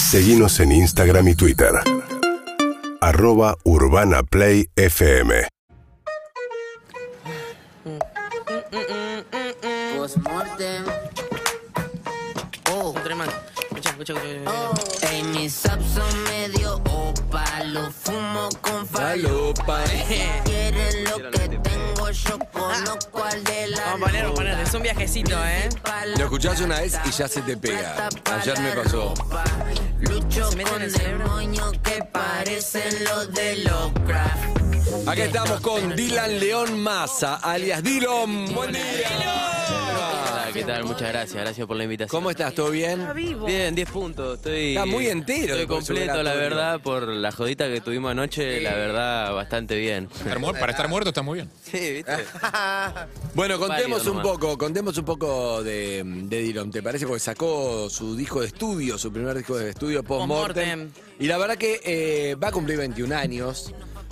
Seguinos en Instagram y Twitter. @UrbanaPlayFM. Postmortem. Oh. Escucha. Ey, mis subs son medio opa, lo fumo con falopa. Quieren lo que tengo, yo conozco al de la. Vamos a poner, es un viajecito, Lo escuchás una vez y ya se te pega. Ayer me pasó. Lucho Se mete en con el cerebro. demonios que parecen los de Lovecraft. Acá estamos con Dylan León Massa, alias Dylan. ¡Buen día! Hola, ¿qué tal? Muchas gracias por la invitación. ¿Cómo estás? ¿Todo bien? Bien, 10 puntos. Está muy entero. Estoy completo, la verdad, por la jodita que tuvimos anoche, la verdad, bastante bien. Para estar muerto está muy bien. Sí, ¿viste? Bueno, contemos Válido un poco de Dylan, ¿te parece? Porque sacó su disco de estudio, su primer disco de estudio, Postmortem. Y la verdad que va a cumplir 21 años.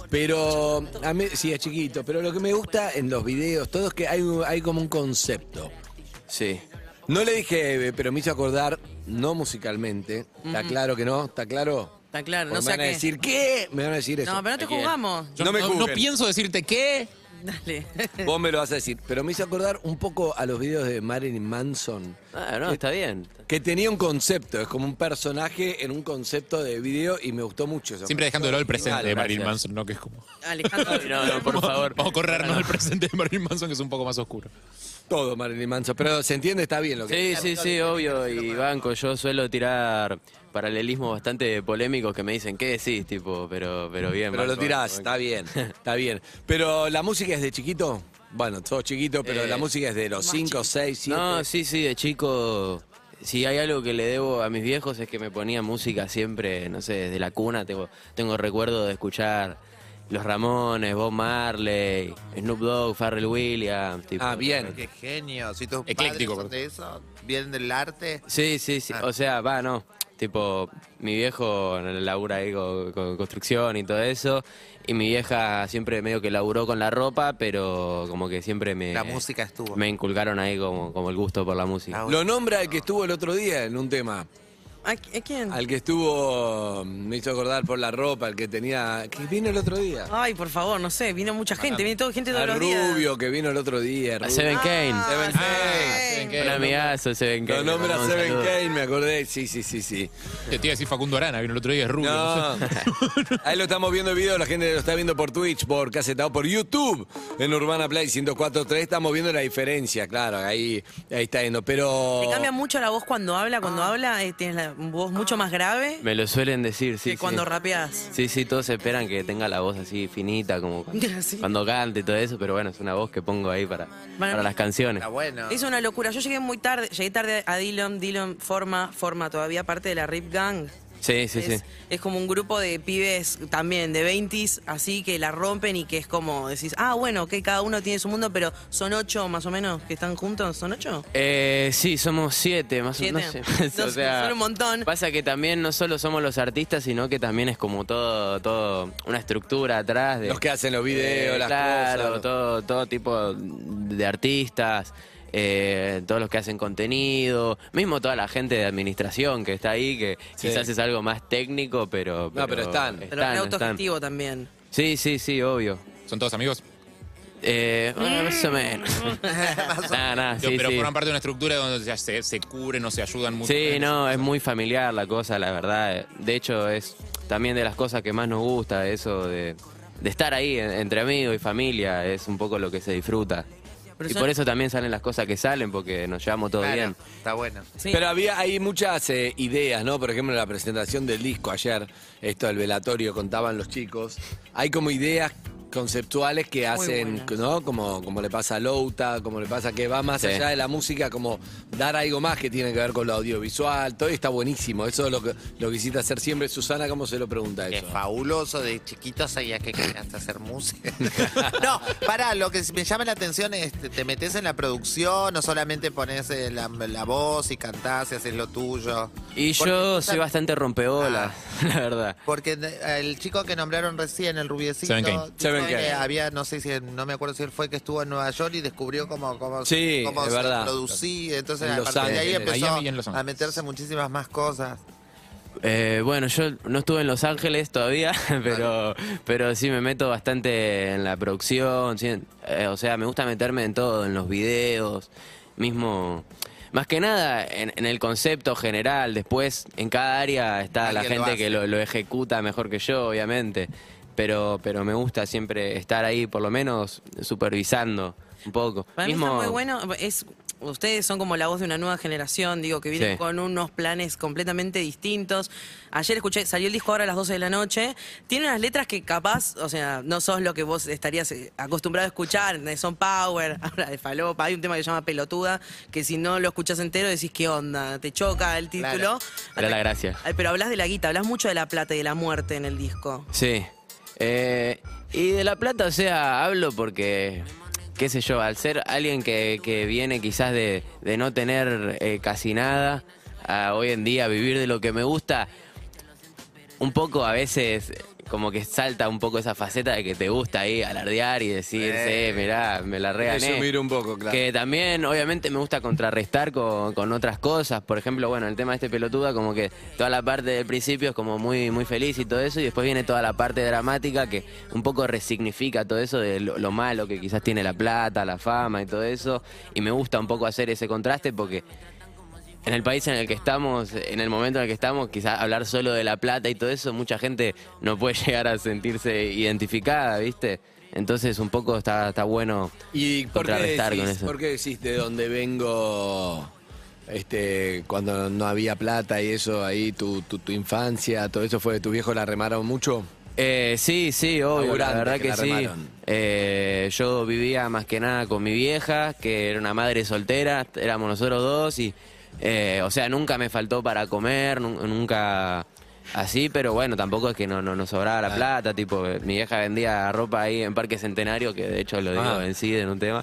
Pero, a mí, sí, es chiquito, pero lo que me gusta en los videos, todo es que hay como un concepto. Sí. No le dije, pero me hizo acordar, no musicalmente, ¿está claro que no? ¿Está claro? Está claro, Porque no sé me van a qué. decir, ¿qué? Me van a decir eso. No, pero no te juzgamos. No me No juzguen. pienso decirte qué. Dale. Vos me lo vas a decir, pero me hizo acordar un poco a los videos de Marilyn Manson, Ah, no, está bien. que tenía un concepto, es como un personaje en un concepto de video y me gustó mucho eso. Siempre dejando de lado el presente de Gracias. Marilyn Manson, ¿no? Que es como. Alejandro. No, por favor. Vamos a corrernos del presente de Marilyn Manson, que es un poco más oscuro. Todo Marilyn Manson, pero se entiende, está bien lo que... Sí, obvio. Y banco, yo suelo tirar paralelismos bastante polémicos que me dicen, ¿qué decís? Tipo, pero bien. Pero lo banco, tirás, banco. está bien, está bien. Pero la música es de chiquito, bueno, sos chiquito, pero la música es de los 5, 6, 7. No, sí, de chico. Si hay algo que le debo a mis viejos es que me ponían música siempre, no sé, desde la cuna. Tengo recuerdo de escuchar Los Ramones, Bob Marley, Snoop Dogg, Pharrell Williams. Tipo, bien. Qué genio. Si tus Ecléctico, padres son de eso, vienen del arte. Sí. O sea, no. Tipo, mi viejo labura ahí con construcción y todo eso. Y mi vieja siempre medio que laburó con la ropa, pero como que siempre La música estuvo. me inculcaron ahí como el gusto por la música. Lo nombra el que estuvo el otro día en un tema. ¿A quién? Al que estuvo, me hizo acordar por la ropa, el que tenía, que vino el otro día. Ay, por favor, no sé, vino mucha gente, viene gente todos Al los días. Rubio, que vino el otro día. A Seven Kane. Seven Seven Kane. Un amigazo, Seven Kane. Lo nombra Un Seven saludo. Kane, me acordé. Sí. Te iba a decir Facundo Arana, vino el otro día, es rubio. No No, sé. ahí lo estamos viendo el video, la gente lo está viendo por Twitch, por Casetado, por YouTube, en Urbana Play 104.3, estamos viendo la diferencia, claro, ahí está yendo, pero... Le cambia mucho la voz cuando habla, tienes la voz mucho más grave Me lo suelen decir, sí. que cuando rapeás. Sí, todos esperan que tenga la voz así finita, como Sí. cuando cante y todo eso, pero bueno, es una voz que pongo ahí para las canciones. Está bueno. Es una locura. Yo llegué tarde a Dylan forma todavía parte de la Rip Gang. Sí. Es como un grupo de pibes también de 20s, así que la rompen y que es como decís, bueno, que cada uno tiene su mundo, pero son 8 más o menos que están juntos, ¿son 8? Sí, somos 7, más o menos. No sé. No sé, son un montón. Pasa que también no solo somos los artistas, sino que también es como todo una estructura atrás de... Los que hacen los videos, las claro, cosas. todo tipo de artistas. Todos los que hacen contenido, mismo toda la gente de administración que está ahí, que Sí. quizás es algo más técnico, pero pero están. Pero es autogestivo también. Sí, obvio. ¿Son todos amigos? Más o menos. Nada, sí, Pero sí. forman parte de una estructura donde se cubren o se ayudan mucho. Sí, no, es muy familiar la cosa, la verdad. De hecho, es también de las cosas que más nos gusta, eso de estar ahí entre amigos y familia, es un poco lo que se disfruta. Pero Y por eso también salen las cosas que salen, porque nos llevamos todo Claro, bien. está bueno. Sí. Pero hay muchas ideas, ¿no? Por ejemplo, en la presentación del disco ayer, esto del velatorio, contaban los chicos, hay como ideas conceptuales que hacen, buenas. ¿no? Como le pasa a Louta, como le pasa que va más Sí. allá de la música, como dar algo más que tiene que ver con lo audiovisual, todo está buenísimo, eso es lo que hiciste hacer siempre. Susana, ¿cómo se lo pregunta Qué eso? fabuloso, de chiquito sabías que querías hacer música. No, pará, lo que me llama la atención es, te metes en la producción, no solamente pones la voz y cantás y haces lo tuyo. Y Porque yo tú soy sab- bastante rompeola, la verdad. Porque el chico que nombraron recién, el rubiecito, Seven Kane. dijo Seven que Kane. había, no sé si, no me acuerdo si él fue que estuvo en Nueva York y descubrió cómo Sí, cómo es se verdad. producía. Entonces, En a Los partir de ahí Ángeles. empezó Miami y en Los a Ángeles. meterse muchísimas más cosas. Bueno, yo no estuve en Los Ángeles todavía, pero sí me meto bastante en la producción. Sí, o sea, me gusta meterme en todo, en los videos, mismo. Más que nada en el concepto general. Después, en cada área está la Alguien lo gente que hace. lo ejecuta mejor que yo, obviamente. Pero me gusta siempre estar ahí, por lo menos supervisando un poco. Para mí está muy bueno. Ustedes son como la voz de una nueva generación, digo, que vienen Sí. con unos planes completamente distintos. Ayer escuché, salió el disco ahora a las 12 de la noche. Tiene unas letras que capaz, o sea, no sos lo que vos estarías acostumbrado a escuchar. Son power, habla de falopa. Hay un tema que se llama Pelotuda, que si no lo escuchás entero decís, ¿qué onda? Te choca el título. Claro. Era la gracia. Ay, pero hablas de la guita, hablas mucho de la plata y de la muerte en el disco. Sí. Y de La Plata, o sea, hablo porque, qué sé yo, al ser alguien que viene quizás de no tener casi nada, a hoy en día vivir de lo que me gusta, un poco a veces como que salta un poco esa faceta de que te gusta ahí alardear y decir, sí, mirá, me la regané. Resumir un poco, claro. Que también, obviamente, me gusta contrarrestar con otras cosas. Por ejemplo, bueno, el tema de este Pelotuda, como que toda la parte del principio es como muy, muy feliz y todo eso, y después viene toda la parte dramática que un poco resignifica todo eso de lo malo que quizás tiene la plata, la fama y todo eso. Y me gusta un poco hacer ese contraste porque en el país en el que estamos, en el momento en el que estamos, quizás hablar solo de la plata y todo eso, mucha gente no puede llegar a sentirse identificada, ¿viste? Entonces un poco está bueno ¿Y por qué, contrarrestar con eso. por qué decís de dónde vengo cuando no había plata y eso, ahí tu infancia, todo eso fue de tu viejo, la remaron mucho? Sí, obvio, la Laburante, verdad que que la sí. remaron. Yo vivía más que nada con mi vieja, que era una madre soltera, éramos nosotros dos y, o sea, nunca me faltó para comer, nunca así, pero bueno, tampoco es que no nos sobraba la plata, tipo, mi vieja vendía ropa ahí en Parque Centenario, que de hecho lo digo en sí, en un tema,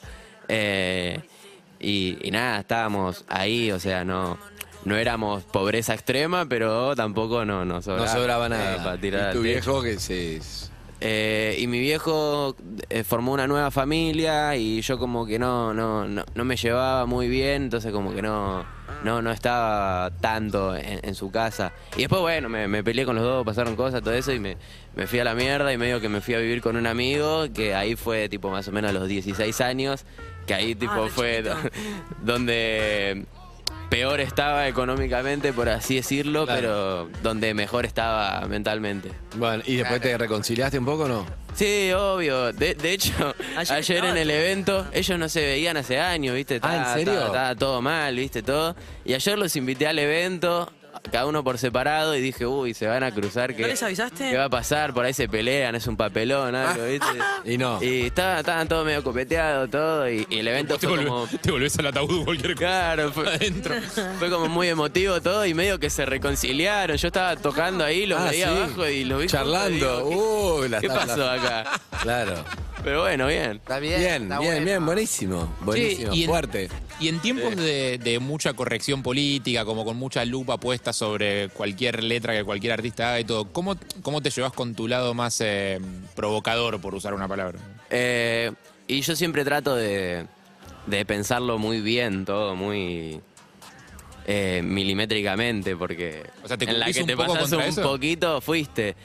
y nada, estábamos ahí, o sea, no éramos pobreza extrema, pero tampoco nos sobraba. No sobraba nada. para tirar ¿Y tu al techo. viejo que se... Y mi viejo formó una nueva familia y yo como que no me llevaba muy bien, entonces como que no estaba tanto en su casa. Y después, bueno, me peleé con los dos, pasaron cosas, todo eso, y me fui a la mierda y medio que me fui a vivir con un amigo, que ahí fue tipo más o menos a los 16 años, que ahí tipo de fue chiquito. donde peor estaba económicamente, por así decirlo, Claro. pero donde mejor estaba mentalmente. Bueno, ¿y después te reconciliaste un poco o no? Sí, obvio. De hecho, ayer en el evento, ellos no se veían hace años, ¿viste? ¿en serio? Estaba todo mal, ¿viste? Todo. Y ayer los invité al evento, cada uno por separado, y dije, uy, se van a cruzar. ¿No les avisaste? ¿Qué va a pasar? Por ahí se pelean, es un papelón, algo, ¿viste? Y no. Y estaban todos medio copeteados, todo, y el evento Te, fue como... te volvés al ataúd cualquier cosa. Claro, Adentro. fue como muy emotivo todo y medio que se reconciliaron. Yo estaba tocando ahí, los veía ¿sí? abajo y los vi Charlando. juntos, y digo, La ¿qué pasó acá? Claro. Pero bueno, bien. Está bien. Bien, está bien, bueno. bien, buenísimo. Buenísimo, y en- fuerte. Y en tiempos de mucha corrección política, como con mucha lupa puesta sobre cualquier letra que cualquier artista haga y todo, ¿cómo te llevas con tu lado más provocador, por usar una palabra? Y yo siempre trato de pensarlo muy bien, todo muy milimétricamente, porque O sea, ¿te en la cubís que un te poco pasas contra un eso? poquito fuiste.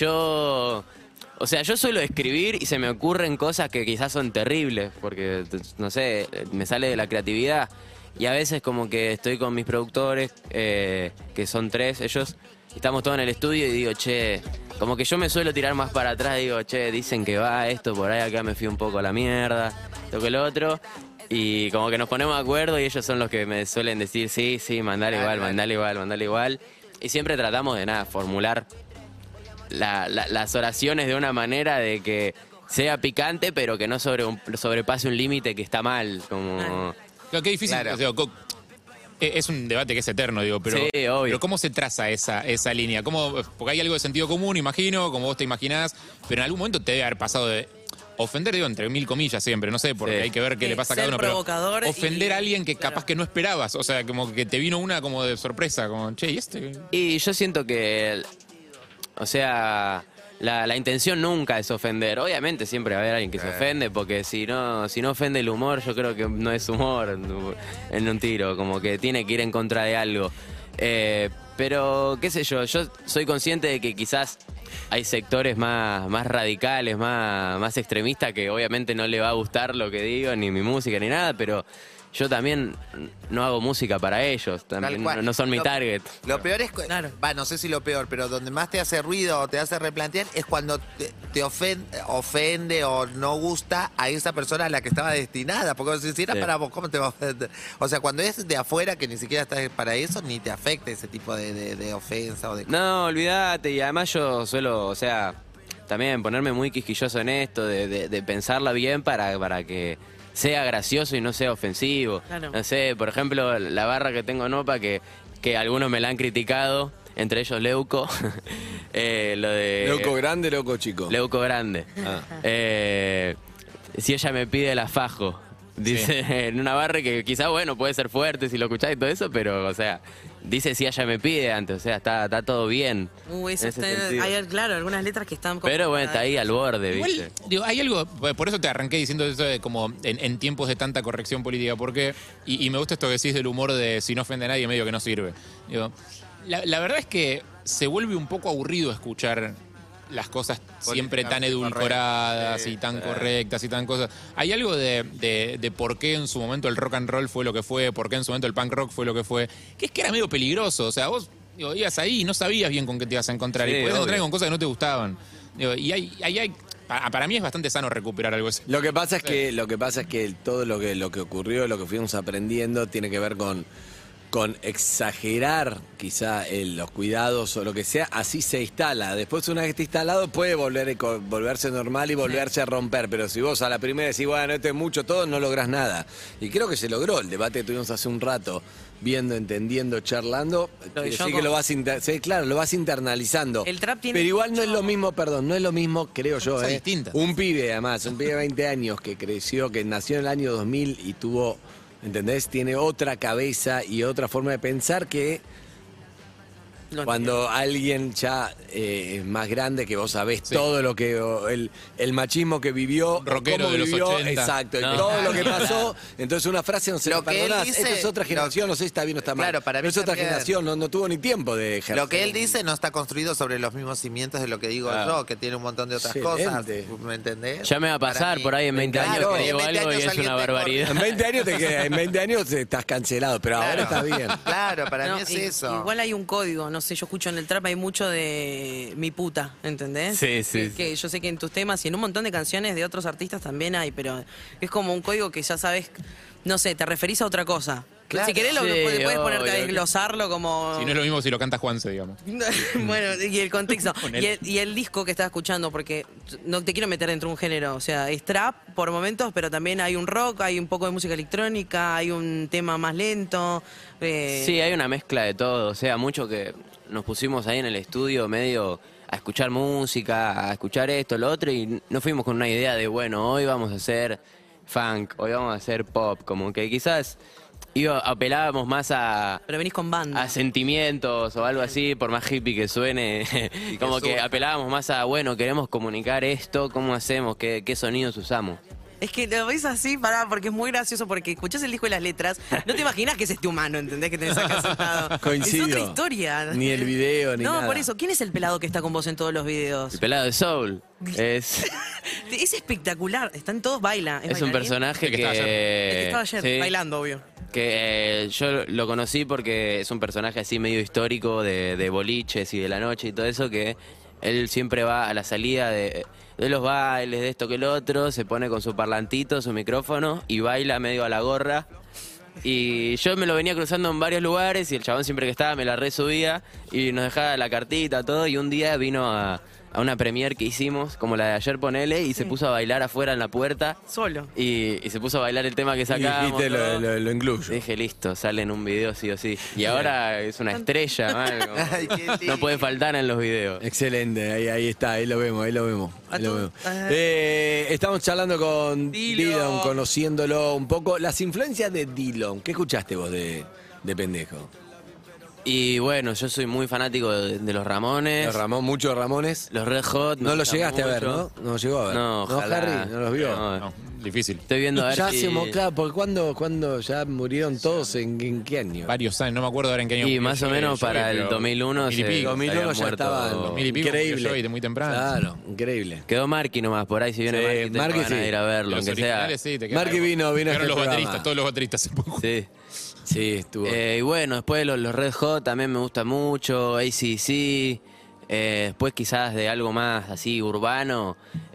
O sea, yo suelo escribir y se me ocurren cosas que quizás son terribles, porque, no sé, me sale de la creatividad. Y a veces como que estoy con mis productores, que son 3 ellos, estamos todos en el estudio y digo, che, como que yo me suelo tirar más para atrás, digo, che, dicen que va esto, por ahí acá me fui un poco a la mierda, esto que lo otro. Y como que nos ponemos de acuerdo y ellos son los que me suelen decir, sí, mandale igual, mandale igual, mandale igual. Y siempre tratamos de formular las oraciones de una manera de que sea picante, pero que no sobrepase un límite que está mal. Como... Claro, qué difícil. Claro. O sea, es un debate que es eterno, digo, pero, Sí, obvio. pero ¿cómo se traza esa línea? Porque hay algo de sentido común, imagino, como vos te imaginás, pero en algún momento te debe haber pasado de ofender, digo, entre 1000 comillas siempre, no sé, porque Sí. hay que ver qué le pasa a cada Ser uno, pero provocador ofender y- a alguien que claro. capaz que no esperabas, o sea, como que te vino una como de sorpresa, como, che, ¿y este? Y yo siento que, o sea, la intención nunca es ofender. Obviamente siempre va a haber alguien que se ofende, porque si no ofende el humor, yo creo que no es humor en un tiro, como que tiene que ir en contra de algo. Pero, qué sé yo soy consciente de que quizás hay sectores más radicales, más extremistas, que obviamente no le va a gustar lo que digo, ni mi música, ni nada, pero yo también no hago música para ellos, también no son mi target. Lo peor es, Claro. no sé si lo peor, pero donde más te hace ruido o te hace replantear es cuando te ofende o no gusta a esa persona a la que estaba destinada. Porque si era Sí. para vos, ¿cómo te va a ofender? O sea, cuando es de afuera, que ni siquiera estás para eso, ni te afecta ese tipo de ofensa o de... No, olvídate, y además yo suelo, o sea, también ponerme muy quisquilloso en esto, de pensarla bien para que sea gracioso y no sea ofensivo. Claro. No sé, por ejemplo, la barra que tengo en OPA, que algunos me la han criticado, entre ellos Leuco, lo de... ¿Leuco grande, Leuco chico? Leuco grande. Si ella me pide la fajo, dice en una barra que quizá, bueno, puede ser fuerte si lo escuchás y todo eso, pero, o sea, dice si ella me pide antes, o sea, está todo bien. Eso en ese está, sentido. hay, claro, algunas letras que están... Pero bueno, está ahí al borde, Igual, ¿viste? digo, hay algo, por eso te arranqué diciendo eso de como en tiempos de tanta corrección política, porque, y me gusta esto que decís del humor de si no ofende a nadie, medio que no sirve. Digo, la verdad es que se vuelve un poco aburrido escuchar las cosas siempre tan edulcoradas y tan correctas y tan cosas. Hay algo de por qué en su momento el rock and roll fue lo que fue, por qué en su momento el punk rock fue lo que fue, que es que era medio peligroso, o sea, vos digo, ibas ahí y no sabías bien con qué te ibas a encontrar, Sí, y podías encontrar obvio. con cosas que no te gustaban. Digo, y hay para mí es bastante sano recuperar algo así. Lo que pasa es que todo lo que ocurrió, lo que fuimos aprendiendo, tiene que ver con exagerar quizá los cuidados o lo que sea, así se instala. Después, una vez que está instalado, puede volverse normal y volverse a romper. Pero si vos a la primera decís, bueno, esto es mucho, todo, no lográs nada. Y creo que se logró el debate que tuvimos hace un rato, viendo, entendiendo, charlando. Lo de Sí, Yoko. que lo vas sí, claro, lo vas internalizando. El trap tiene Pero igual no es mucho- lo mismo, no es lo mismo, creo yo, cosas distintas. un pibe, además, un pibe de 20 años que creció, que nació en el año 2000 y tuvo, ¿entendés? Tiene otra cabeza y otra forma de pensar que cuando alguien ya es más grande, que vos sabés todo lo que el machismo que vivió, Un rockero cómo de los vivió, 80. exacto, y No. todo lo que pasó, entonces una frase no se Lo la que él perdonás. dice- Esta es otra generación, no sé si está bien o está mal. Claro, para pero mí es otra también. generación, no tuvo ni tiempo de ejercer. Lo que él dice no está construido sobre los mismos cimientos de lo que digo Claro. yo, que tiene un montón de otras Excelente. cosas. ¿Me entendés? Ya me va a Para pasar mí. por ahí en 20 años Claro, que digo en 20 algo y años es alguien una te corta. barbaridad. En 20 años en 20 años estás cancelado, pero ahora está bien. Claro, para No, mí es y- eso. Igual hay un código, no sé, yo escucho en el trap hay mucho de mi puta, ¿entendés? Sí, sí, Que yo sé que en tus temas y en un montón de canciones de otros artistas también hay, pero es como un código que ya sabes, no sé, te referís a otra cosa. Claro. Si querés Sí, puedes ponerte a obvio. desglosarlo como... Si no es lo mismo si lo canta Juanse, digamos. Bueno, y el contexto. Ponele. Y el disco que estás escuchando, porque no te quiero meter dentro de un género. O sea, es trap por momentos, pero también hay un rock, hay un poco de música electrónica, hay un tema más lento. Sí, hay una mezcla de todo, o sea, mucho que nos pusimos ahí en el estudio medio a escuchar música, a escuchar esto, lo otro, y no fuimos con una idea de, bueno, hoy vamos a hacer funk, hoy vamos a hacer pop, como que quizás apelábamos más a Pero venís con banda. sentimientos o algo así, por más hippie que suene, como que apelábamos más a, bueno, queremos comunicar esto, ¿cómo hacemos? ¿Qué sonidos usamos? Es que lo ves así, pará, porque es muy gracioso, porque escuchás el disco y las letras, no te imaginas que es este humano, ¿entendés? Que tenés acá sentado. Coincido. Es otra historia. Ni el video, ni no, nada. por eso. ¿Quién es el pelado que está con vos en todos los videos? El pelado de Soul es Es espectacular. Están todos baila. un bailarín. personaje El que estaba El que estaba ayer, sí. bailando, obvio. Que yo lo conocí porque es un personaje así medio histórico de boliches y de la noche y todo eso, que él siempre va a la salida de los bailes, de esto que el otro, se pone con su parlantito, su micrófono y baila medio a la gorra. Y yo me lo venía cruzando en varios lugares y el chabón siempre que estaba me la resubía y nos dejaba la cartita, todo, y un día vino a una premiere que hicimos, como la de ayer, ponele, y se puso a bailar afuera en la puerta. Solo. Y se puso a bailar el tema que Y sacábamos. dijiste, todo. lo incluyo. Dije, listo, sale en un video sí o sí. Y ahora es una estrella, man, como- Ay, qué lindo. no puede faltar en los videos. Excelente, ahí está, ahí lo vemos. A Ahí lo tu- vemos. Estamos charlando con Dillon. Dillon, conociéndolo un poco. Las influencias de Dillon, ¿qué escuchaste vos de pendejo? Y bueno, yo soy muy fanático de los Ramones. Muchos Ramones. Los Red Hot. No los llegaste a ver, ¿no? No llegó a ver. No, ojalá. Harry, no los vio. No, difícil. Estoy viendo a ver Ya si... hacemos, claro, porque cuando ya murieron todos, ¿en qué año? Varios años, no me acuerdo ahora en qué año. Y murió más o Joey, menos para el pero 2001 mil y pico. 2001 ya estaban 2000 y pico, increíble. Joey de muy temprano. Claro, increíble. Quedó Marky nomás, por ahí si viene Sí, Marky, tengo Marky ganas de sí. ir a verlo, Los aunque sea. originales, sí, te quedan Marky algo. vino a Quedaron este los programa. bateristas, todos los bateristas se pueden. Sí. Sí, estuvo. Y bueno, después los Red Hot también me gusta mucho, AC/DC. Después quizás de algo más así urbano,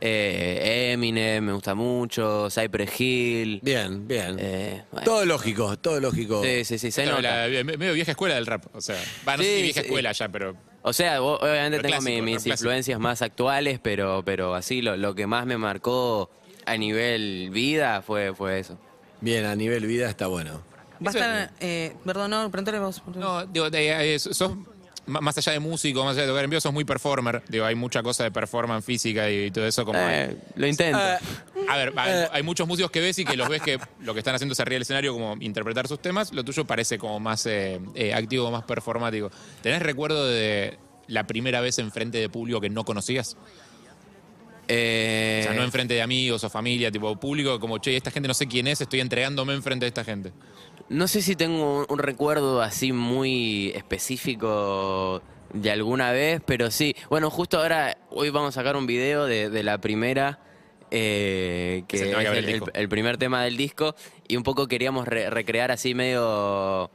Eminem me gusta mucho, Cypress Hill. Bien. Bueno. Todo lógico. Sí, se Esto, nota. medio vieja escuela del rap. O sea, no sé si vieja sí. escuela ya, pero. O sea, obviamente Pero tengo clásico, mis pero clásico. influencias más actuales, pero así lo que más me marcó a nivel vida fue eso. Bien, a nivel vida está bueno. Va a estar. Perdón, no, pregúntale vos. No, digo, sos. Más allá de músico, más allá de tocar en vivo, sos muy performer. Digo, hay mucha cosa de performance física y todo eso como... Lo intento. A ver, hay muchos músicos que ves y que los ves que lo que están haciendo es arriba del escenario como interpretar sus temas. Lo tuyo parece como más activo, más performático. ¿Tenés recuerdo de la primera vez enfrente de público que no conocías? O sea, no enfrente de amigos o familia, tipo público, como, che, esta gente no sé quién es, estoy entregándome enfrente de esta gente. No sé si tengo un recuerdo así muy específico de alguna vez, pero sí. Bueno, justo ahora, hoy vamos a sacar un video de la primera, que Es el tema que abre el es disco. el primer tema del disco, y un poco queríamos recrear así medio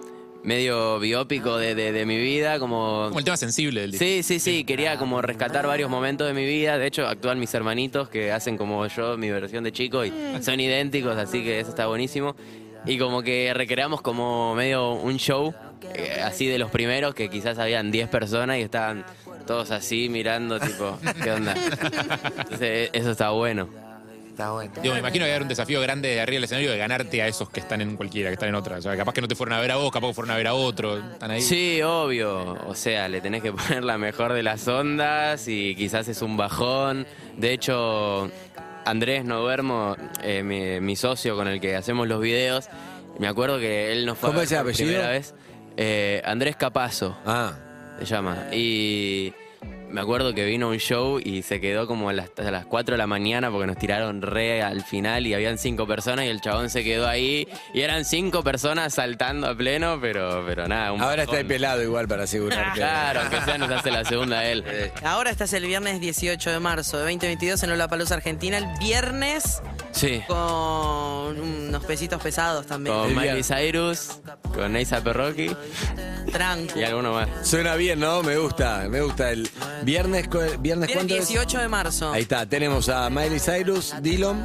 biópico de mi vida, Como el tema sensible del disco. Sí, quería como rescatar varios momentos de mi vida. De hecho, actúan mis hermanitos que hacen como yo, mi versión de chico, y son idénticos, así que eso está buenísimo. Y como que recreamos como medio un show, así de los primeros, que quizás habían 10 personas y estaban todos así mirando, tipo, ¿qué onda? Entonces, eso está bueno. Está bueno. Digo, me imagino que era un desafío grande de arriba del escenario de ganarte a esos que están en cualquiera, que están en otra. O sea, capaz que no te fueron a ver a vos, capaz que fueron a ver a otro. Están ahí. Sí, obvio. O sea, le tenés que poner la mejor de las ondas y quizás es un bajón. De hecho, Andrés No Duermo, mi socio con el que hacemos los videos, me acuerdo que él nos fue ¿Cómo a es ver el por apellido? primera vez. Andrés Capazo se llama. Y me acuerdo que vino a un show y se quedó como a las 4 de la mañana porque nos tiraron re al final y habían 5 personas y el chabón se quedó ahí y eran 5 personas saltando a pleno, pero nada. Ahora está bajón. pelado igual para asegurar que... Claro, aunque sea nos hace la segunda él. Ahora estás el viernes 18 de marzo de 2022 en Lollapalooza, Argentina. El viernes Sí. con unos pesitos pesados también. Con El Miley viernes. Cyrus, con A$AP Rocky Tranco. y alguno más. Suena bien, ¿no? Me gusta el viernes Viernes ¿cuándo es? 18 de marzo. Ahí está, tenemos a Miley Cyrus, Dillon,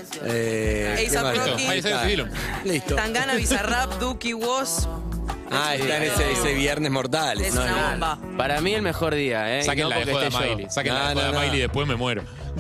¿qué A$AP más? Rocky. Miley Cyrus y Dillon. Listo. Tangana, Bizarrap, Duki, Woz. Está en ese viernes mortal. Es No, una no. bomba. Para mí el mejor día, ¿eh? Saquen No la de porque joda esté yo. Miley. Saquen la de No, joda no. Miley y después me muero.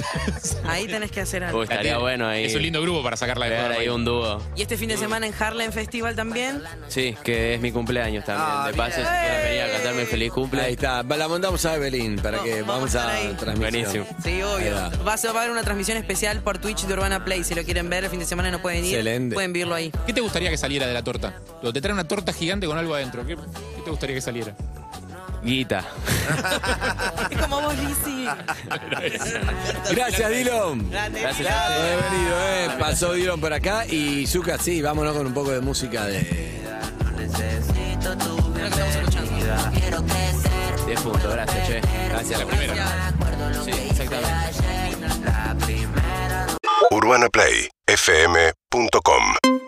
Ahí tenés que hacer algo. Estaría bueno ahí. Es un lindo grupo para sacar la de Pegar joda ahí Miley. un dúo. Y este fin de semana en Harlem Festival también. Sí, que es mi cumpleaños también. De paso, si quieren venir a cantarme el feliz cumple. Ahí está, la mandamos a Evelyn para que Vamos vamos a estar a ahí. transmitir. Buenísimo. Sí, Ahí obvio. va. Va a haber una transmisión especial por Twitch de Urbana Play. Si lo quieren ver, el fin de semana no pueden ir. Excelente. Pueden verlo ahí. ¿Qué te gustaría que saliera de la torta? Te traen una torta gigante con algo adentro. ¿Qué te gustaría que saliera? Guita. Es como vos, Lizzy. Gracias, Dillon. Gracias. Por haber venido, Pasó Dillon por acá y Zucca, sí, vámonos con un poco de música de... Lo que estamos escuchando. 10 puntos, gracias, che. Gracias, la primera. Sí, exactamente. UrbanaPlayFM.com